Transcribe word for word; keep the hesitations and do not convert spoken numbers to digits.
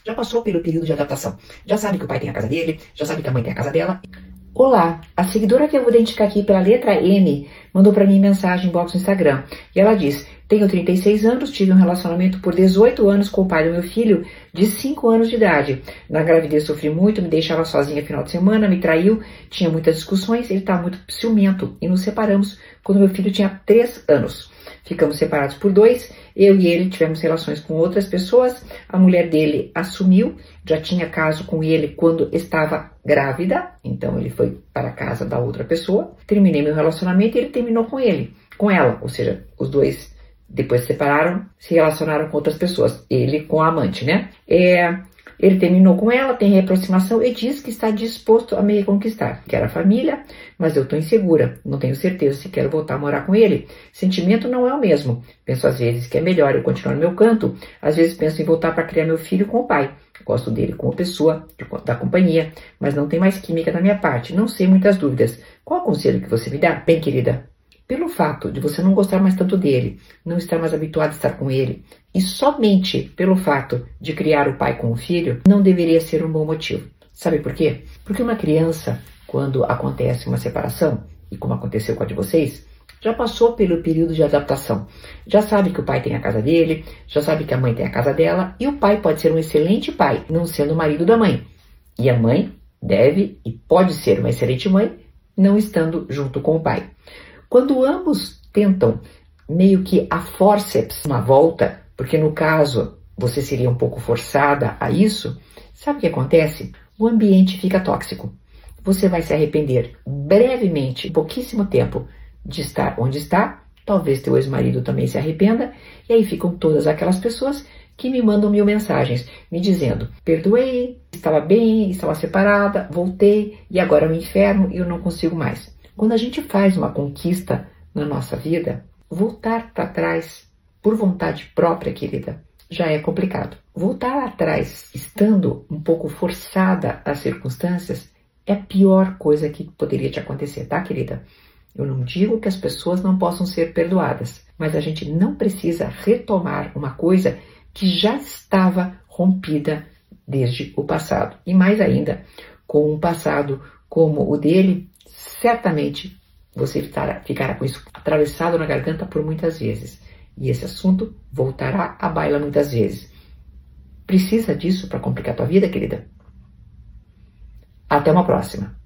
Já passou pelo período de adaptação. Já sabe que o pai tem a casa dele, já sabe que a mãe tem a casa dela. Olá, a seguidora que eu vou identificar aqui pela letra N mandou para mim mensagem em box no Instagram. E ela diz: tenho trinta e seis anos, tive um relacionamento por dezoito anos com o pai do meu filho de cinco anos de idade. Na gravidez sofri muito, me deixava sozinha final de semana, me traiu, tinha muitas discussões, ele estava muito ciumento e nos separamos quando meu filho tinha três anos. Ficamos separados por dois, eu e ele tivemos relações com outras pessoas, a mulher dele assumiu, já tinha caso com ele quando estava grávida, então ele foi para a casa da outra pessoa. Terminei meu relacionamento e ele terminou com ele, com ela, ou seja, os dois depois se separaram, se relacionaram com outras pessoas, ele com a amante, né? É, ele terminou com ela, tem reaproximação e diz que está disposto a me reconquistar. Quero a família, mas eu estou insegura, não tenho certeza se quero voltar a morar com ele. Sentimento não é o mesmo. Penso às vezes que é melhor eu continuar no meu canto, às vezes penso em voltar para criar meu filho com o pai. Gosto dele como pessoa, de, da companhia, mas não tem mais química da minha parte, não sei muitas dúvidas. Qual o conselho que você me dá? Bem, querida, pelo fato de você não gostar mais tanto dele, não estar mais habituado a estar com ele, e somente pelo fato de criar o pai com o filho, não deveria ser um bom motivo. Sabe por quê? Porque uma criança, quando acontece uma separação, e como aconteceu com a de vocês, já passou pelo período de adaptação. Já sabe que o pai tem a casa dele, já sabe que a mãe tem a casa dela, e o pai pode ser um excelente pai, não sendo o marido da mãe. E a mãe deve e pode ser uma excelente mãe, não estando junto com o pai. Quando ambos tentam meio que a forceps, uma volta, porque no caso você seria um pouco forçada a isso, sabe o que acontece? O ambiente fica tóxico. Você vai se arrepender brevemente, pouquíssimo tempo, de estar onde está. Talvez teu ex-marido também se arrependa. E aí ficam todas aquelas pessoas que me mandam mil mensagens, me dizendo: perdoei, estava bem, estava separada, voltei e agora é um inferno e eu não consigo mais. Quando a gente faz uma conquista na nossa vida, voltar para trás por vontade própria, querida, já é complicado. Voltar atrás, estando um pouco forçada às circunstâncias, é a pior coisa que poderia te acontecer, tá, querida? Eu não digo que as pessoas não possam ser perdoadas, mas a gente não precisa retomar uma coisa que já estava rompida desde o passado. E mais ainda, com um passado como o dele, certamente você ficará com isso atravessado na garganta por muitas vezes. E esse assunto voltará à baila muitas vezes. Precisa disso para complicar tua vida, querida? Até uma próxima.